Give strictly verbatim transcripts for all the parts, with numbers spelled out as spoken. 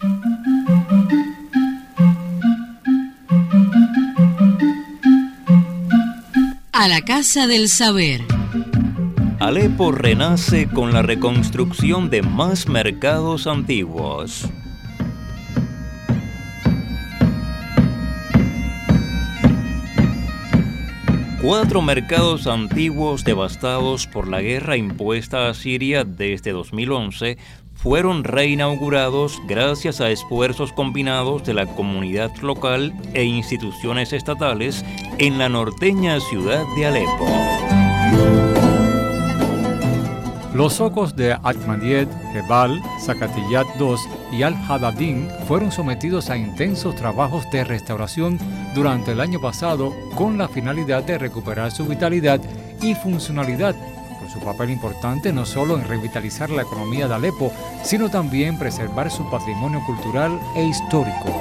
A la Casa del Saber. Alepo renace con la reconstrucción de más mercados antiguos. Cuatro mercados antiguos devastados por la guerra impuesta a Siria desde dos mil once fueron reinaugurados gracias a esfuerzos combinados de la comunidad local e instituciones estatales en la norteña ciudad de Alepo. Los zocos de Ahmadiet, Jebal, Zacatiyat dos y Al-Hadadin fueron sometidos a intensos trabajos de restauración durante el año pasado con la finalidad de recuperar su vitalidad y funcionalidad, por su papel importante no solo en revitalizar la economía de Alepo, sino también preservar su patrimonio cultural e histórico.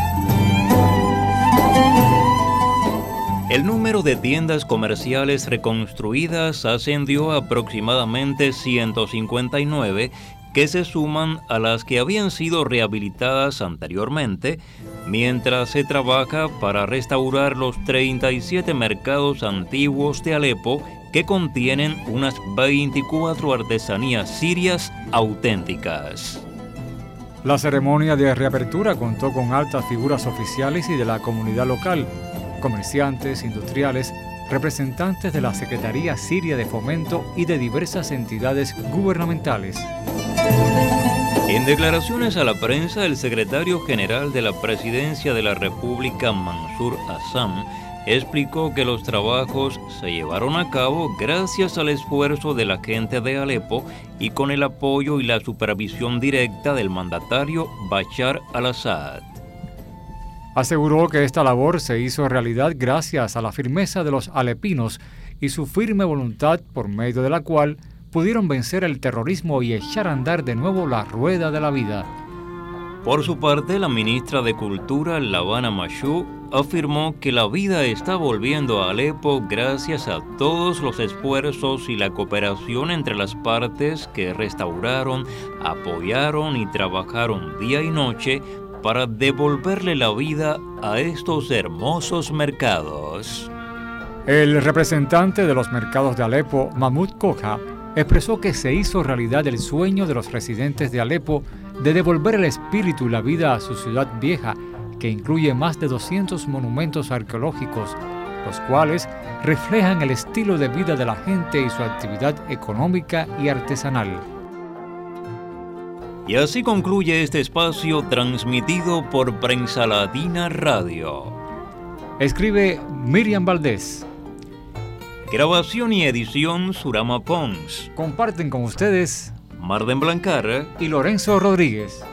El número de tiendas comerciales reconstruidas ascendió a aproximadamente ciento cincuenta y nueve, que se suman a las que habían sido rehabilitadas anteriormente, mientras se trabaja para restaurar los treinta y siete mercados antiguos de Alepo que contienen unas veinticuatro artesanías sirias auténticas. La ceremonia de reapertura contó con altas figuras oficiales y de la comunidad local, comerciantes, industriales, representantes de la Secretaría Siria de Fomento y de diversas entidades gubernamentales. En declaraciones a la prensa, el secretario general de la Presidencia de la República, Mansur Assam, explicó que los trabajos se llevaron a cabo gracias al esfuerzo de la gente de Alepo y con el apoyo y la supervisión directa del mandatario Bashar al-Assad. Aseguró que esta labor se hizo realidad gracias a la firmeza de los alepinos y su firme voluntad por medio de la cual pudieron vencer el terrorismo y echar a andar de nuevo la rueda de la vida. Por su parte, la ministra de Cultura, Lavana Mashou, afirmó que la vida está volviendo a Alepo gracias a todos los esfuerzos y la cooperación entre las partes que restauraron, apoyaron y trabajaron día y noche para devolverle la vida a estos hermosos mercados. El representante de los mercados de Alepo, Mahmoud Koha, expresó que se hizo realidad el sueño de los residentes de Alepo de devolver el espíritu y la vida a su ciudad vieja, que incluye más de doscientos monumentos arqueológicos, los cuales reflejan el estilo de vida de la gente y su actividad económica y artesanal. Y así concluye este espacio transmitido por Prensa Latina Radio. Escribe Miriam Valdés. Grabación y edición Surama Pons. Comparten con ustedes Marden Blancar y Lorenzo Rodríguez.